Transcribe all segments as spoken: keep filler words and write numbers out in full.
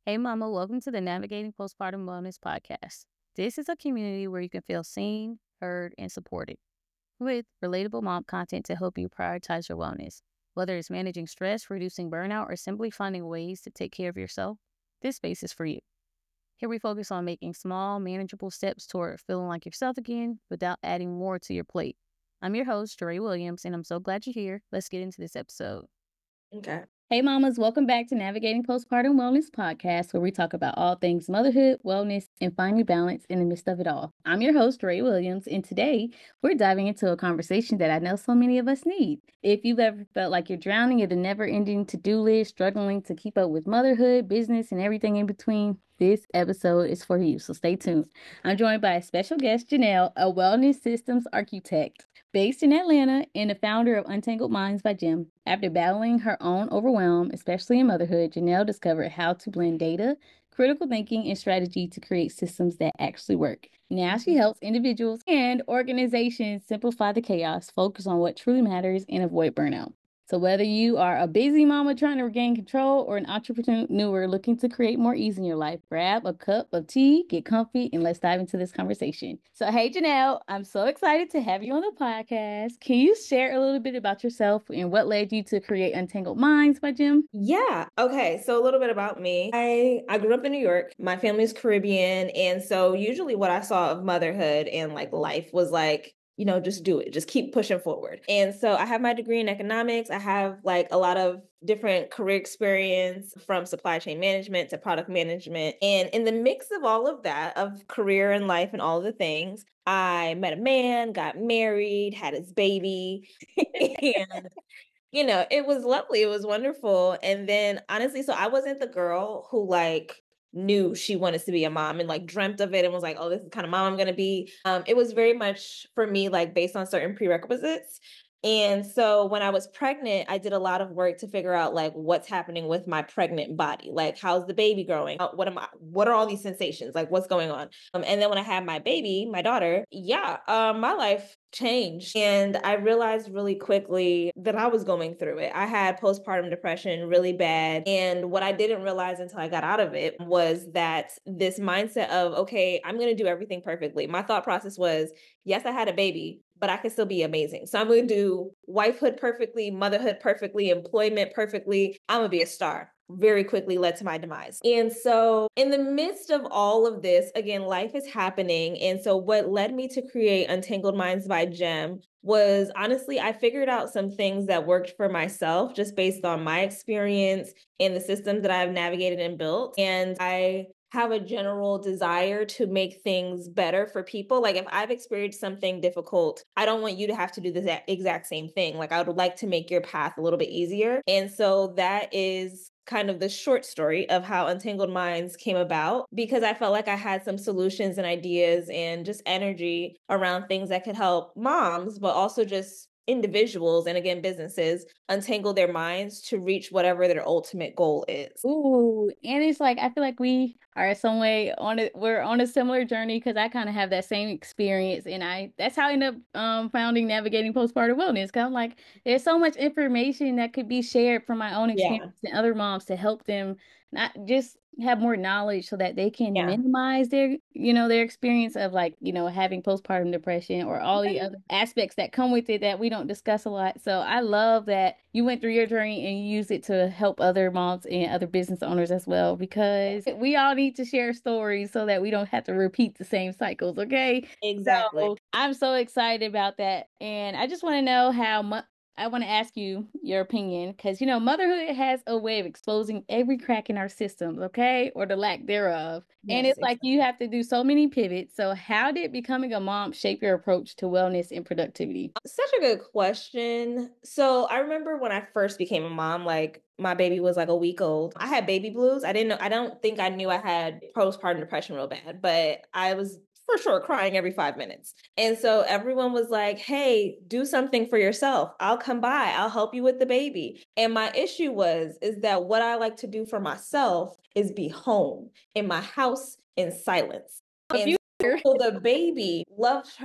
Hey, Mama, welcome to the Navigating Postpartum Wellness podcast. This is a community where you can feel seen, heard, and supported with relatable mom content to help you prioritize your wellness. Whether it's managing stress, reducing burnout, or simply finding ways to take care of yourself, this space is for you. Here we focus on making small, manageable steps toward feeling like yourself again without adding more to your plate. I'm your host, Jeray Williams, and I'm so glad you're here. Let's get into this episode. Okay. Hey, mamas, welcome back to Navigating Postpartum Wellness podcast, where we talk about all things motherhood, wellness, and finding balance in the midst of it all. I'm your host, Ray Williams, and today we're diving into a conversation that I know so many of us need. If you've ever felt like you're drowning in a never-ending to-do list, struggling to keep up with motherhood, business, and everything in between, this episode is for you, so stay tuned. I'm joined by a special guest, Janelle, a wellness systems architect based in Atlanta and the founder of Untangled Minds by Gem. After battling her own overwhelm, especially in motherhood, Janelle discovered how to blend data, critical thinking, and strategy to create systems that actually work. Now she helps individuals and organizations simplify the chaos, focus on what truly matters, and avoid burnout. So whether you are a busy mama trying to regain control or an entrepreneur looking to create more ease in your life, grab a cup of tea, get comfy, and let's dive into this conversation. So hey, Janelle, I'm so excited to have you on the podcast. Can you share a little bit about yourself and what led you to create Untangled Minds by Gem? Yeah. Okay. So a little bit about me. I I grew up in New York. My family's Caribbean, and so usually what I saw of motherhood and like life was like, you know, just do it. Just keep pushing forward. And so I have my degree in economics. I have like a lot of different career experience from supply chain management to product management. And in the mix of all of that, of career and life and all of the things, I met a man, got married, had his baby, and you know, it was lovely. It was wonderful. And then honestly, so I wasn't the girl who like knew she wanted to be a mom and like dreamt of it and was like, oh, this is the kind of mom I'm going to be. Um, it was very much for me, like based on certain prerequisites. And so when I was pregnant, I did a lot of work to figure out like what's happening with my pregnant body. Like, how's the baby growing? Uh, What am I, what are all these sensations? Like, what's going on? Um, and then when I had my baby, my daughter, yeah, um, my life changed. And I realized really quickly that I was going through it. I had postpartum depression really bad. And what I didn't realize until I got out of it was that this mindset of, okay, I'm going to do everything perfectly. My thought process was, yes, I had a baby, but I can still be amazing. So I'm going to do wifehood perfectly, motherhood perfectly, employment perfectly. I'm going to be a star. Very quickly led to my demise. And so, in the midst of all of this, again, life is happening. And so, what led me to create Untangled Minds by Gem was honestly, I figured out some things that worked for myself just based on my experience and the systems that I've navigated and built. And I have a general desire to make things better for people. Like if I've experienced something difficult, I don't want you to have to do the exact same thing. Like I would like to make your path a little bit easier. And so that is kind of the short story of how Untangled Minds came about, because I felt like I had some solutions and ideas and just energy around things that could help moms, but also just individuals and again businesses untangle their minds to reach whatever their ultimate goal is. Ooh, and it's like I feel like we are some way on it. We're on a similar journey because I kind of have that same experience, and I that's how I ended up um founding Navigating Postpartum Wellness. Cause I'm like, there's so much information that could be shared from my own Yeah. experience and other moms to help them not just have more knowledge so that they can Yeah. minimize their, you know, their experience of like, you know, having postpartum depression or all the other aspects that come with it that we don't discuss a lot. So I love that you went through your journey and you use it to help other moms and other business owners as well, because we all need to share stories so that we don't have to repeat the same cycles. Okay. Exactly. So I'm so excited about that. And I just want to know how much. I want to ask you your opinion because, you know, motherhood has a way of exposing every crack in our systems, okay, or the lack thereof. And Yes, it's like exactly. you have to do so many pivots. So, how did becoming a mom shape your approach to wellness and productivity? Such a good question. So I remember when I first became a mom, like my baby was like a week old. I had baby blues. I didn't know, I don't think I knew I had postpartum depression real bad, but I was for sure crying every five minutes. And so everyone was like, hey, do something for yourself. I'll come by. I'll help you with the baby. And my issue was, is that what I like to do for myself is be home in my house in silence. A And few. so the baby loved her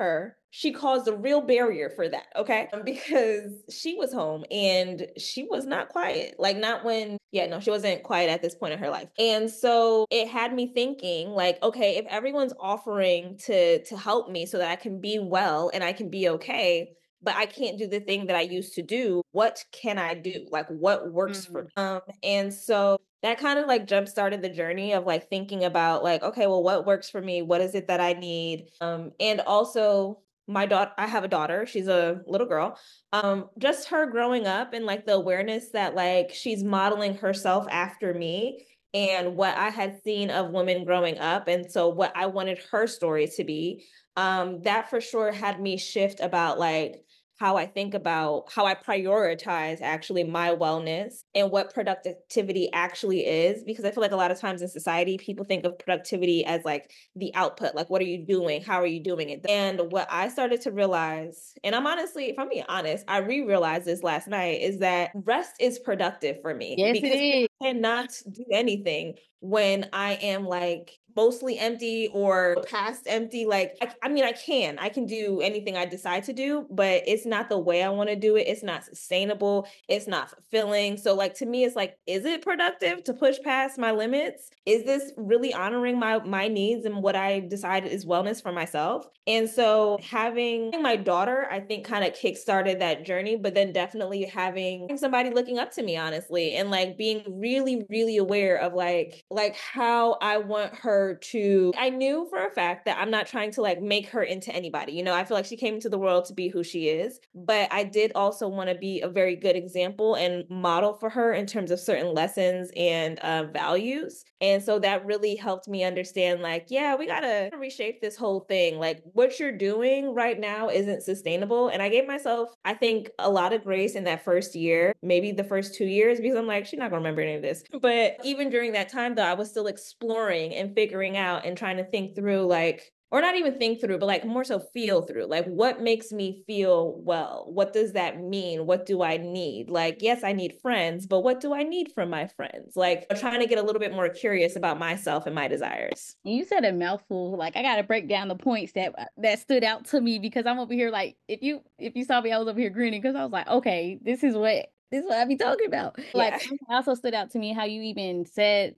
she caused a real barrier for that. Okay. Because she was home and she was not quiet. Like, not when, yeah, no, she wasn't quiet at this point in her life. And so it had me thinking, like, okay, if everyone's offering to to help me so that I can be well and I can be okay, but I can't do the thing that I used to do, what can I do? Like, what works for me? Um, and so that kind of like jump started the journey of like thinking about like, okay, well, what works for me? What is it that I need? Um, and also my daughter, I have a daughter, she's a little girl. Um, just her growing up and like the awareness that like she's modeling herself after me and what I had seen of women growing up. And so what I wanted her story to be, um, that for sure had me shift about like, how I think about how I prioritize actually my wellness and what productivity actually is. Because I feel like a lot of times in society, people think of productivity as like the output, like, what are you doing? How are you doing it? And what I started to realize, and I'm honestly, if I'm being honest, I re realized this last night, is that rest is productive for me. Yes, because it is. I cannot do anything when I am like mostly empty or past empty. Like, I, I mean, I can, I can do anything I decide to do, but it's not the way I want to do it. It's not sustainable. It's not fulfilling. So like, to me, it's like, is it productive to push past my limits? Is this really honoring my, my needs and what I decided is wellness for myself? And so having my daughter, I think kind of kickstarted that journey, but then definitely having somebody looking up to me, honestly, and like being really, really aware of like, like how I want her to, I knew for a fact that I'm not trying to like make her into anybody. You know, I feel like she came into the world to be who she is, but I did also want to be a very good example and model for her in terms of certain lessons and uh, values. And so that really helped me understand like, yeah, we got to reshape this whole thing. Like, what you're doing right now isn't sustainable. And I gave myself, I think, a lot of grace in that first year, maybe the first two years, because I'm like, she's not gonna remember any of this. But even during that time though, I was still exploring and figuring out and trying to think through like, or not even think through, but like more so feel through, like, what makes me feel well? What does that mean? What do I need? Like, yes, I need friends, but what do I need from my friends? Like, I'm trying to get a little bit more curious about myself and my desires. You said a mouthful. Like, I gotta break down the points that that stood out to me because I'm over here like, if you if you saw me, I was over here grinning because I was like, okay, this is what this is what I be talking about. Like, Yeah. something also stood out to me how you even said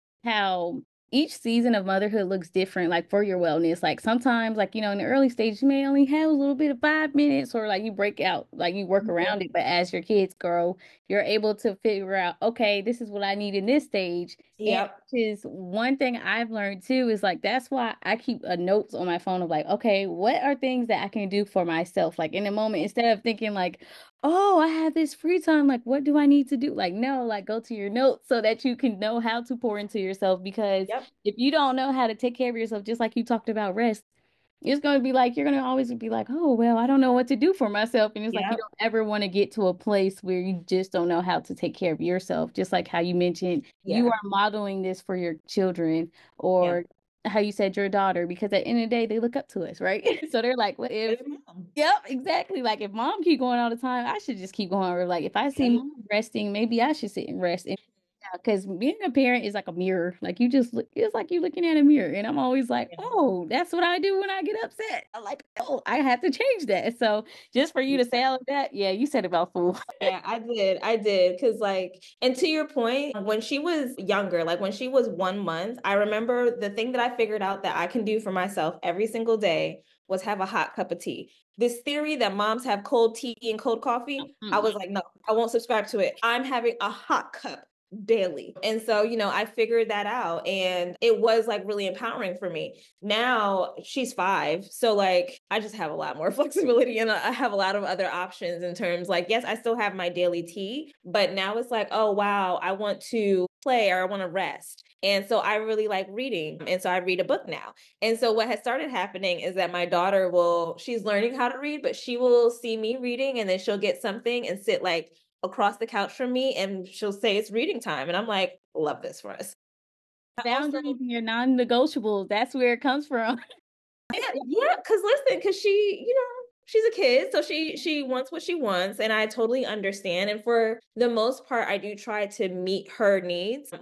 how each season of motherhood looks different, like for your wellness. Like sometimes, like, you know, in the early stage, you may only have a little bit of five minutes or like you break out, like you work Mhm. around it. But as your kids grow, you're able to figure out, okay, this is what I need in this stage. And Yep. which is one thing I've learned too, is like that's why I keep a notes on my phone of like, okay, what are things that I can do for myself? Like in the moment, instead of thinking like, oh, I have this free time. Like, what do I need to do? Like, no, like go to your notes so that you can know how to pour into yourself. Because Yep. if you don't know how to take care of yourself, just like you talked about rest, it's going to be like, you're going to always be like, oh, well, I don't know what to do for myself. And it's like, you Yep. don't ever want to get to a place where you just don't know how to take care of yourself. Just like how you mentioned, you Yeah. are modeling this for your children Yeah. or how you said your daughter, because at the end of the day, they look up to us, right? So they're like, what if, Good mom. yep, exactly. Like if mom keep going all the time, I should just keep going. Or like if I see Yep. mom resting, maybe I should sit and rest. And because being a parent is like a mirror. Like you just look, it's like you looking at a mirror. And I'm always like, Yeah. oh, that's what I do when I get upset. I'm like, oh, I have to change that. So just for you to say all of that, yeah, you said about fool. Yeah, I did. I did. Cause like, and to your point, when she was younger, like when she was one month, I remember the thing that I figured out that I can do for myself every single day was have a hot cup of tea. This theory that moms have cold tea and cold coffee, I Mm-mm. was like, no, I won't subscribe to it. I'm having a hot cup daily. And so, you know, I figured that out and it was like really empowering for me. Now she's five. So like I just have a lot more flexibility and I have a lot of other options in terms like, yes, I still have my daily tea, but now it's like, oh wow, I want to play or I want to rest. And so I really like reading. And so I read a book now. And so what has started happening is that my daughter will, she's learning how to read, but she will see me reading and then she'll get something and sit like across the couch from me and she'll say it's reading time. And I'm like, love this for us. I also, Boundaries and your non-negotiables. That's where it comes from. yeah, yeah, because listen, because she, you know, she's a kid, so she she wants what she wants, and I totally understand. And for the most part, I do try to meet her needs. Well, I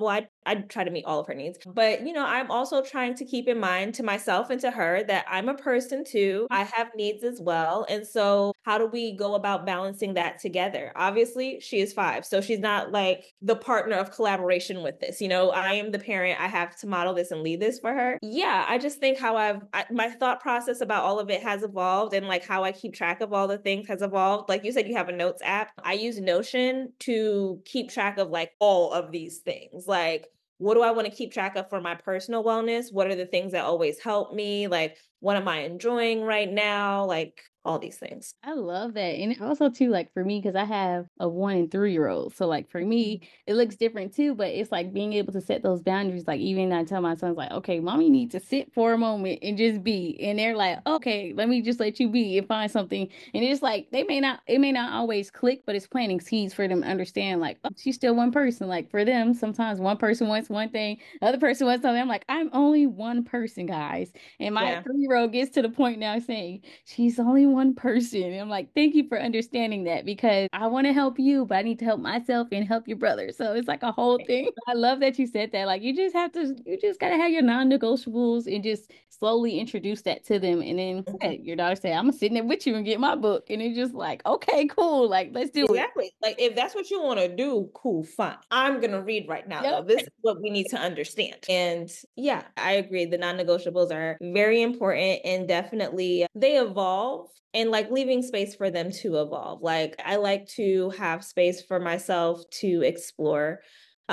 I try to meet all of her needs. But, you know, I'm also trying to keep in mind to myself and to her that I'm a person too. I have needs as well. And so how do we go about balancing that together? Obviously, she is five. So she's not like the partner of collaboration with this. You know, I am the parent. I have to model this and lead this for her. Yeah, I just think how I've, I, my thought process about all of it has evolved, and like how I keep track of all the things has evolved. Like you said, you have a notes app. I use Notion to keep track of like all of these things. Like, what do I want to keep track of for my personal wellness? What are the things that always help me? Like, what am I enjoying right now? Like, all these things. I love that. And also too, like for me, because I have a one and three year old. So like for me, it looks different too, but it's like being able to set those boundaries. Like even I tell my sons like, okay, mommy needs to sit for a moment and just be. And they're like, okay, let me just let you be and find something. And it's like they may not, it may not always click, but it's planting seeds for them to understand like, oh, she's still one person. Like for them, sometimes one person wants one thing, the other person wants something. I'm like, I'm only one person, guys. And my Yeah. three year old gets to the point now saying, she's only one person. And I'm like, thank you for understanding that, because I want to help you, but I need to help myself and help your brother. So it's like a whole thing. I love that you said that. Like, you just have to, you just got to have your non negotiables and just slowly introduce that to them. And then hey, your daughter said, I'm going to sit there with you and get my book. And it's just like, okay, cool. Like, let's do Exactly. it. Exactly. Like, if that's what you want to do, cool, fine. I'm going to read right now, Yep. though. This is what we need to understand. And yeah, I agree. The non negotiables are very important, and definitely they evolve, and like leaving space for them to evolve. Like, I like to have space for myself to explore.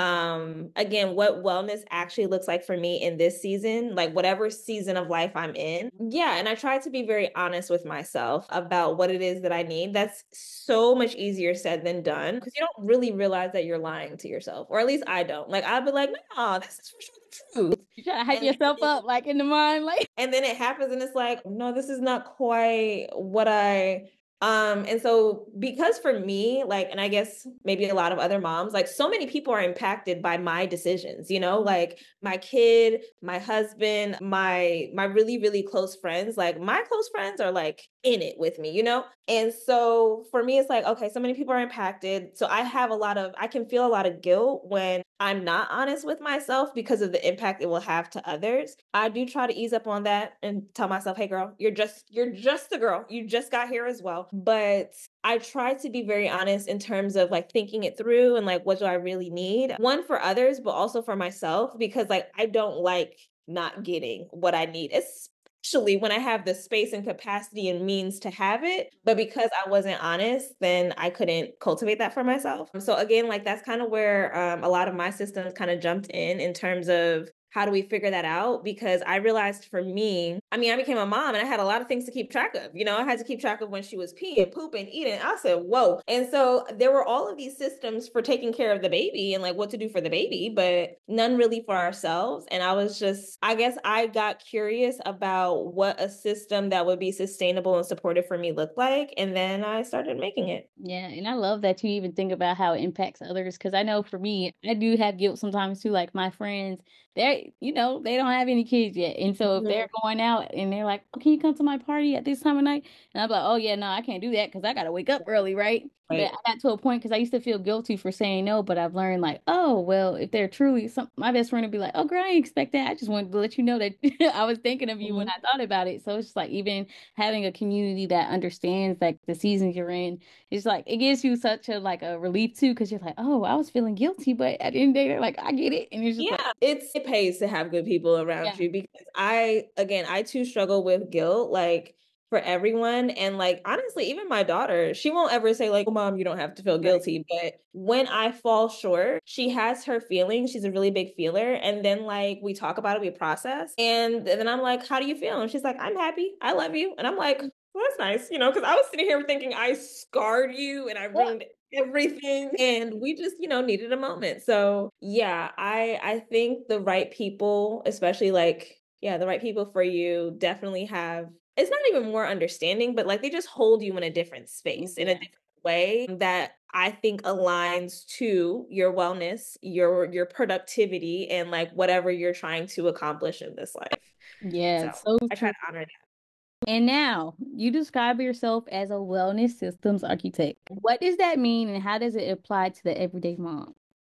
Um, again, what wellness actually looks like for me in this season, like whatever season of life I'm in. Yeah. And I try to be very honest with myself about what it is that I need. That's so much easier said than done, because you don't really realize that you're lying to yourself, or at least I don't. Like, I'll be like, no, this is for sure the truth. You try to hype And yourself then, up, like in the mind, like. and then it happens and it's like, no, this is not quite what I um and so, because for me, like, and I guess maybe a lot of other moms, like so many people are impacted by my decisions, you know, like my kid, my husband, my my really really close friends. Like, my close friends are like in it with me, you know. And so for me, it's like, okay, so many people are impacted, so I have a lot of, I can feel a lot of guilt when I'm not honest with myself because of the impact it will have to others. I do try to ease up on that and tell myself, hey girl, you're just you're just a girl. You just got here as well. But I try to be very honest in terms of like thinking it through and like, what do I really need? One, for others, but also for myself, because like I don't like not getting what I need, especially when I have the space and capacity and means to have it. But because I wasn't honest, then I couldn't cultivate that for myself. So again, like that's kind of where um, a lot of my systems kind of jumped in in terms of how do we figure that out? Because I realized for me, I mean, I became a mom and I had a lot of things to keep track of. You know, I had to keep track of when she was peeing, pooping, eating. I said, whoa. And so there were all of these systems for taking care of the baby and like what to do for the baby, but none really for ourselves. And I was just, I guess I got curious about what a system that would be sustainable and supportive for me looked like. And then I started making it. Yeah, and I love that you even think about how it impacts others, because I know for me, I do have guilt sometimes too. Like my friends, they're, you know, they don't have any kids yet. And so if they're going out and they're like, oh, can you come to my party at this time of night? And I'm like, oh, yeah, no, I can't do that because I got to wake up early, right? Right. But I got to a point because I used to feel guilty for saying no, but I've learned like, oh, well, if they're truly some, my best friend would be like, oh, girl, I didn't expect that. I just wanted to let you know that I was thinking of you when Mhm. I thought about it. So it's just like even having a community that understands like the seasons you're in, it's like it gives you such a like a relief too, because you're like, oh, I was feeling guilty, but at the end of the day, they're like, I get it. And it's just like, Yeah, it's it pays to have good people around yeah. you, because I again, I too struggle with guilt, like for everyone. And like honestly, even my daughter, she won't ever say like, oh, mom, you don't have to feel Right. guilty. But when I fall short, she has her feelings. She's a really big feeler. And then like we talk about it, we process. And then I'm like, how do you feel? And she's like, I'm happy. I love you. And I'm like, well, that's nice, you know, because I was sitting here thinking I scarred you and I ruined everything, and we just, you know, needed a moment. So yeah, i i think the right people, especially like, yeah, the right people for you definitely have, it's not even more understanding, but like they just hold you in a different space, in a Yeah. different way that I think aligns to your wellness, your your productivity, and like whatever you're trying to accomplish in this life. Yeah, So it's so I try true. to honor that. And now you describe yourself as a wellness systems architect. What does that mean and how does it apply to the everyday mom?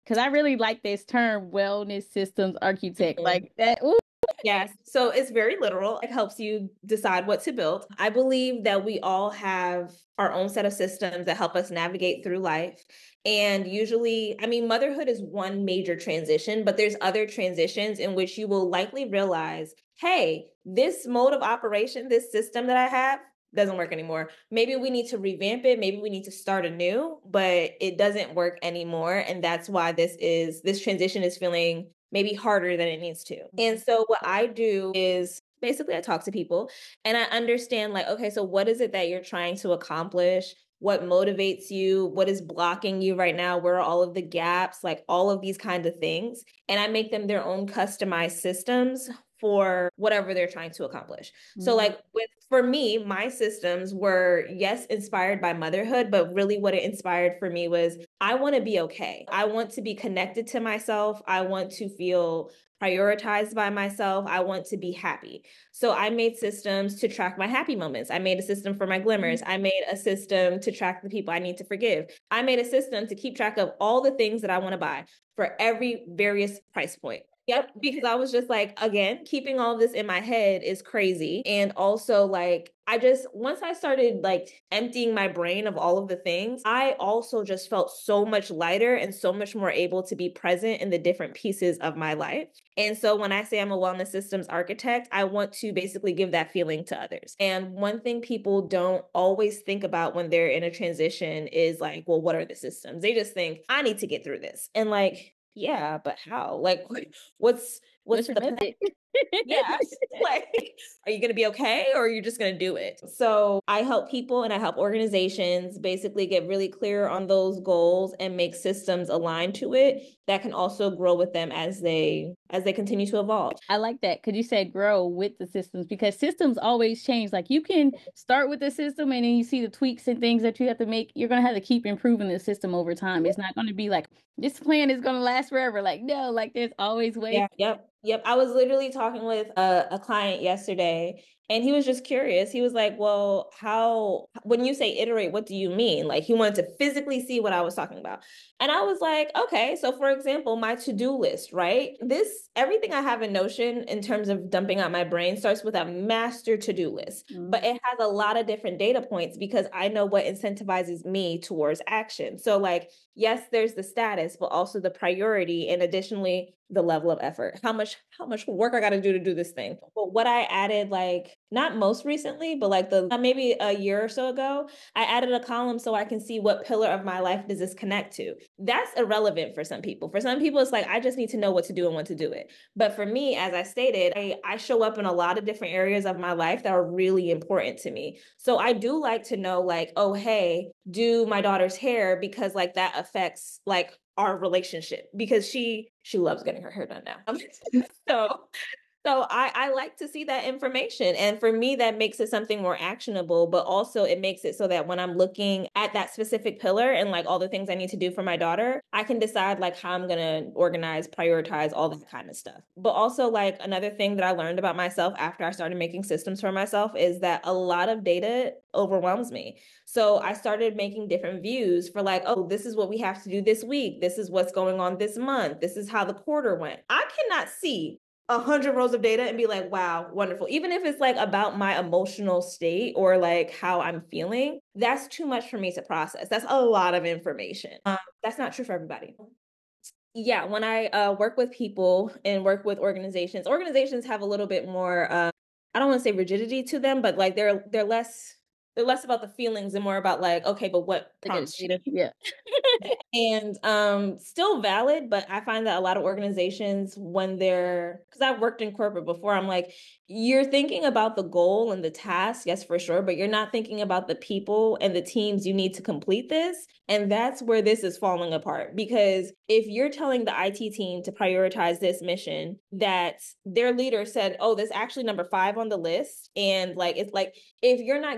Because I really like this term, wellness systems architect. Mhm. Like that. Ooh. Yes. So it's very literal. It helps you decide what to build. I believe that we all have our own set of systems that help us navigate through life. And usually, I mean, motherhood is one major transition, but there's other transitions in which you will likely realize, hey, this mode of operation, this system that I have, doesn't work anymore. Maybe we need to revamp it. Maybe we need to start anew, but it doesn't work anymore. And that's why this is, this transition is feeling maybe harder than it needs to. And so what I do is basically I talk to people and I understand like, okay, so what is it that you're trying to accomplish? What motivates you? What is blocking you right now? Where are all of the gaps? Like all of these kind of things. And I make them their own customized systems for whatever they're trying to accomplish. Mm-hmm. So like with for me, my systems were, yes, inspired by motherhood, but really what it inspired for me was I want to be okay. I want to be connected to myself. I want to feel prioritized by myself. I want to be happy. So I made systems to track my happy moments. I made a system for my glimmers. I made a system to track the people I need to forgive. I made a system to keep track of all the things that I want to buy for every various price point. Yep, because I was just like, again, keeping all this in my head is crazy. And also like, I just, once I started like emptying my brain of all of the things, I also just felt so much lighter and so much more able to be present in the different pieces of my life. And so when I say I'm a wellness systems architect, I want to basically give that feeling to others. And one thing people don't always think about when they're in a transition is like, well, what are the systems? They just think, I need to get through this. And like, yeah, but how? Like, what's what's, what's the plan? Yeah, like, are you going to be okay or are you just going to do it? So I help people and I help organizations basically get really clear on those goals and make systems aligned to it that can also grow with them as they as they continue to evolve. I like that because you said grow with the systems because systems always change. Like you can start with the system and then you see the tweaks and things that you have to make. You're going to have to keep improving the system over time. It's not going to be like this plan is going to last forever. Like, no, like there's always ways. Yeah, yep. Yep. I was literally talking with a, a client yesterday and he was just curious. He was like, well, how, when you say iterate, what do you mean? Like he wanted to physically see what I was talking about. And I was like, okay, so for example, my to-do list, right? This, everything I have in Notion in terms of dumping out my brain starts with a master to-do list, mm-hmm. but it has a lot of different data points because I know what incentivizes me towards action. So like, yes, there's the status, but also the priority and additionally the level of effort, how much, how much work I got to do to do this thing. But what I added, like not most recently, but like the maybe a year or so ago, I added a column so I can see what pillar of my life does this connect to. That's irrelevant for some people. For some people, it's like, I just need to know what to do and when to do it. But for me, as I stated, I, I show up in a lot of different areas of my life that are really important to me. So I do like to know like, oh, hey, do my daughter's hair because like that affects like our relationship because she she loves getting her hair done now. so so I, I like to see that information. And for me, that makes it something more actionable, but also it makes it so that when I'm looking at that specific pillar and like all the things I need to do for my daughter, I can decide like how I'm going to organize, prioritize, all that kind of stuff. But also like another thing that I learned about myself after I started making systems for myself is that a lot of data overwhelms me. So I started making different views for like, oh, this is what we have to do this week. This is what's going on this month. This is how the quarter went. I cannot see a hundred rows of data and be like, wow, wonderful. Even if it's like about my emotional state or like how I'm feeling, that's too much for me to process. That's a lot of information. Um, that's not true for everybody. Yeah, when I uh, work with people and work with organizations, organizations have a little bit more, uh, I don't want to say rigidity to them, but like they're they're less they're less about the feelings and more about like, okay, but what prompts you? Yeah. And um, still valid, but I find that a lot of organizations, when they're, because I've worked in corporate before, I'm like, you're thinking about the goal and the task, yes, for sure, but you're not thinking about the people and the teams you need to complete this. And that's where this is falling apart. Because if you're telling the I T team to prioritize this mission, that their leader said, oh, this actually number five on the list. And like, it's like, if you're not getting a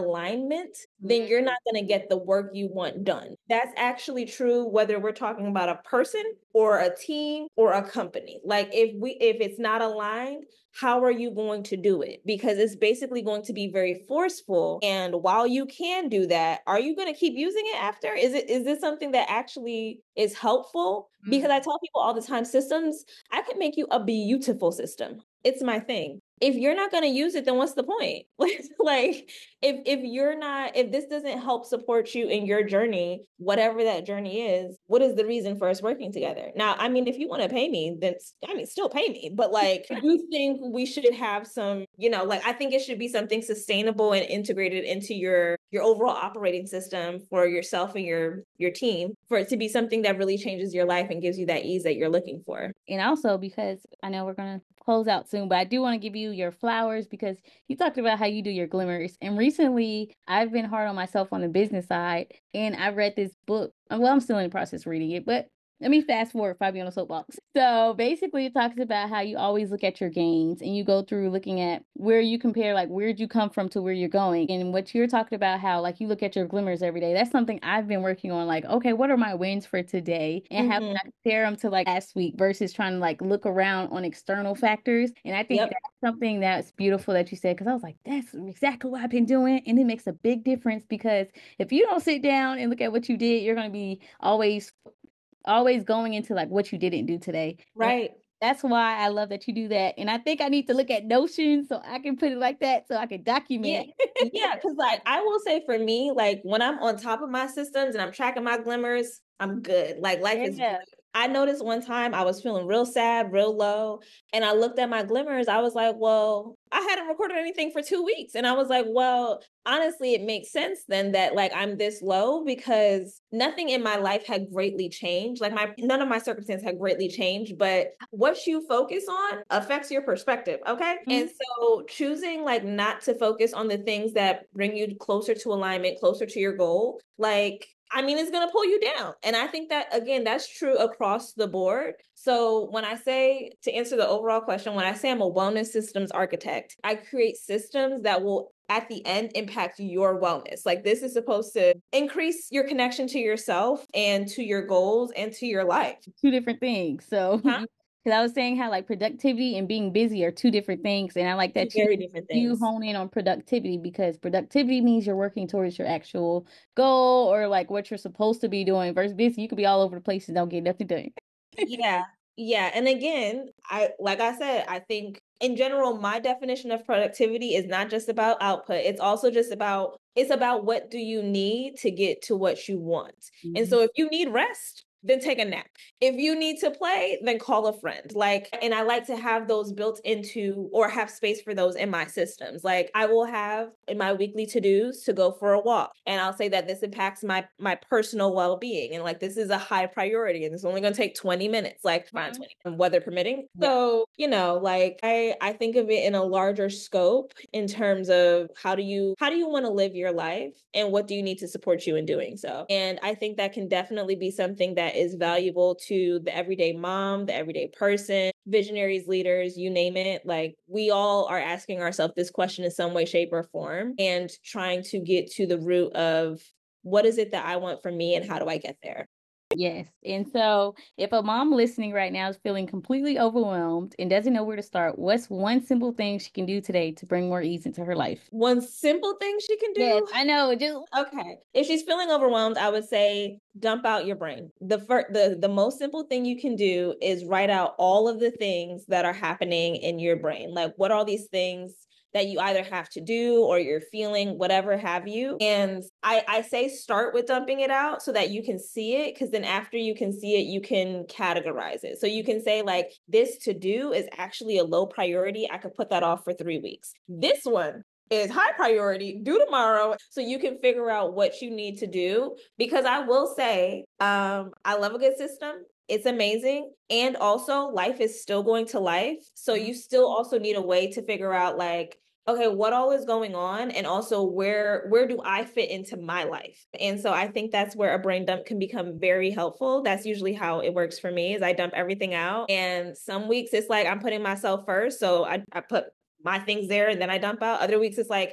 alignment, then you're not going to get the work you want done. That's actually true whether we're talking about a person or a team or a company. Like if we if it's not aligned, how are you going to do it? Because it's basically going to be very forceful. And while you can do that, are you going to keep using it after? Is it is this something that actually is helpful? Because I tell people all the time, systems, I can make you a beautiful system. It's my thing. If you're not going to use it, then what's the point? Like, if if you're not, if this doesn't help support you in your journey, whatever that journey is, what is the reason for us working together? Now, I mean, if you want to pay me, then I mean, still pay me. But like, I do think we should have some, you know, like I think it should be something sustainable and integrated into your your overall operating system for yourself and your your team, for it to be something that really changes your life and gives you that ease that you're looking for. And also because I know we're going to close out soon, but I do want to give you your flowers because you talked about how you do your glimmers. And recently I've been hard on myself on the business side, and I read this book. Well, I'm still in the process of reading it, but let me fast forward if I be on a soapbox. So basically it talks about how you always look at your gains and you go through looking at where you compare, like where'd you come from to where you're going. And what you're talking about, how like you look at your glimmers every day. That's something I've been working on. Like, okay, what are my wins for today? And how Mhm. can I compare them to like last week versus trying to like look around on external factors. And I think Yep. that's something that's beautiful that you said, because I was like, that's exactly what I've been doing. And it makes a big difference, because if you don't sit down and look at what you did, you're going to be always always going into like what you didn't do today. And Right. that's why I love that you do that. And I think I need to look at Notion so I can put it like that so I can Yeah. document. Yeah. Cause like I will say for me, like when I'm on top of my systems and I'm tracking my glimmers, I'm good. Like life is Yeah. good. I noticed one time I was feeling real sad, real low. And I looked at my glimmers. I was like, well, I hadn't recorded anything for two weeks. And I was like, well, honestly, it makes sense then that like I'm this low because nothing in my life had greatly changed. Like my none of my circumstances had greatly changed, but what you focus on affects your perspective. Okay. Mhm. And so choosing like not to focus on the things that bring you closer to alignment, closer to your goal, like I mean, it's going to pull you down. And I think that, again, that's true across the board. So when I say, to answer the overall question, when I say I'm a wellness systems architect, I create systems that will at the end impact your wellness. Like this is supposed to increase your connection to yourself and to your goals and to your life. Two different things. So Huh? because I was saying how like productivity and being busy are two different things. And I like that Very you, different you things. hone in on productivity, because productivity means you're working towards your actual goal or like what you're supposed to be doing, versus busy. You could be all over the place and don't get nothing done. Yeah. Yeah. And again, I like I said, I think in general, my definition of productivity is not just about output. It's also just about it's about what do you need to get to what you want. Mm-hmm. And so if you need rest, then take a nap. If you need to play, then call a friend. Like, and I like to have those built into or have space for those in my systems. Like I will have in my weekly to-dos to go for a walk. And I'll say that this impacts my my personal well-being. And like this is a high priority and it's only gonna take twenty minutes, like fine, mm-hmm. twenty, weather permitting. Yeah. So, you know, like I I think of it in a larger scope in terms of how do you how do you want to live your life and what do you need to support you in doing so. And I think that can definitely be something that is valuable to the everyday mom, the everyday person, visionaries, leaders, you name it. Like we all are asking ourselves this question in some way, shape, or form and trying to get to the root of what is it that I want for me and how do I get there? Yes. And so if a mom listening right now is feeling completely overwhelmed and doesn't know where to start, what's one simple thing she can do today to bring more ease into her life? One simple thing she can do? Yes, I know. Just okay. If she's feeling overwhelmed, I would say dump out your brain. The first, the the most simple thing you can do is write out all of the things that are happening in your brain. Like what are all these things that you either have to do or you're feeling, whatever have you. And I, I say start with dumping it out so that you can see it, because then after you can see it, you can categorize it. So you can say like, this to do is actually a low priority. I could put that off for three weeks. This one is high priority, due tomorrow. So you can figure out what you need to do. Because I will say, um, I love a good system. It's amazing. And also life is still going to life. So you still also need a way to figure out like, okay, what all is going on? And also where, where do I fit into my life? And so I think that's where a brain dump can become very helpful. That's usually how it works for me is I dump everything out. And some weeks it's like, I'm putting myself first. So I, I put my things there and then I dump out. Other weeks it's like,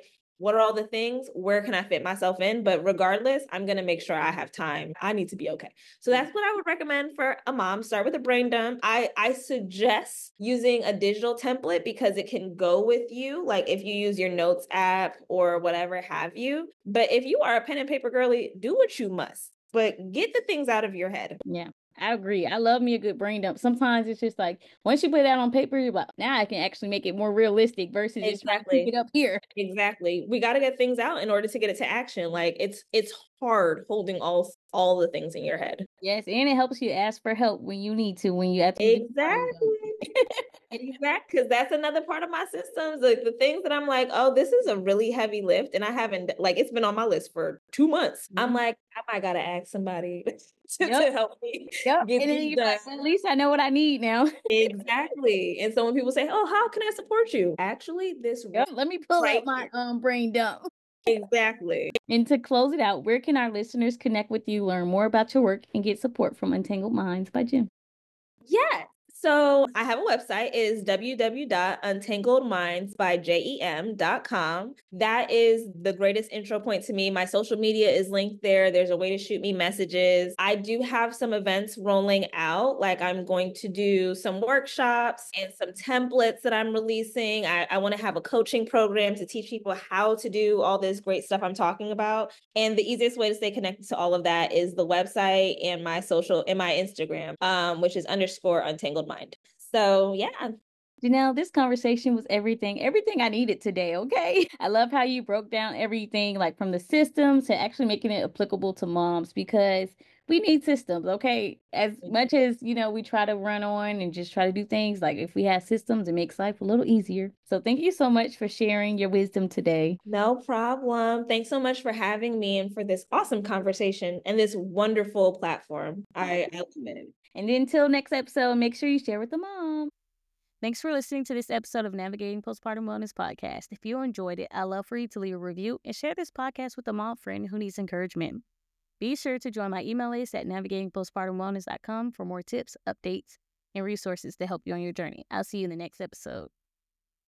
what are all the things? Where can I fit myself in? But regardless, I'm going to make sure I have time. I need to be okay. So that's what I would recommend for a mom. Start with a brain dump. I, I suggest using a digital template because it can go with you. Like if you use your notes app or whatever have you. But if you are a pen and paper girly, do what you must. But get the things out of your head. Yeah. I agree. I love me a good brain dump. Sometimes it's just like, once you put it out on paper, you're like, now I can actually make it more realistic versus just trying to keep Exactly. it up here. Exactly. We got to get things out in order to get it to action. Like it's it's hard holding all all the things in your head. Yes, and it helps you ask for help when you need to, when you actually get the brain dump. Exactly. Exactly. Because that's another part of my systems. Like the things that I'm like, oh, this is a really heavy lift. And I haven't, like, it's been on my list for two months. I'm Mhm. like, I might gotta ask somebody to, Yep. to help me Yep. get And then these you're done. like, well, at least I know what I need now. Exactly. And so when people say, oh, how can I support you? Actually, this Yep. Let me pull right up my here. um brain dump. Exactly. And to close it out, where can our listeners connect with you, learn more about your work, and get support from Untangled Minds by Jem? Yeah. So I have a website, is w w w dot untangled minds by jem dot com. That is the greatest intro point to me. My social media is linked there. There's a way to shoot me messages. I do have some events rolling out. Like I'm going to do some workshops and some templates that I'm releasing. I, I want to have a coaching program to teach people how to do all this great stuff I'm talking about. And the easiest way to stay connected to all of that is the website and my social and my Instagram, um, which is underscore untangled mind. So yeah. Janelle, this conversation was everything, everything I needed today, okay? I love how you broke down everything, like from the systems to actually making it applicable to moms, because we need systems, okay? As much as, you know, we try to run on and just try to do things, like if we have systems, it makes life a little easier. So thank you so much for sharing your wisdom today. No problem. Thanks so much for having me and for this awesome conversation and this wonderful platform. I, I love it. And then until next episode, make sure you share with the mom. Thanks for listening to this episode of Navigating Postpartum Wellness Podcast. If you enjoyed it, I'd love for you to leave a review and share this podcast with a mom friend who needs encouragement. Be sure to join my email list at navigating postpartum wellness dot com for more tips, updates, and resources to help you on your journey. I'll see you in the next episode.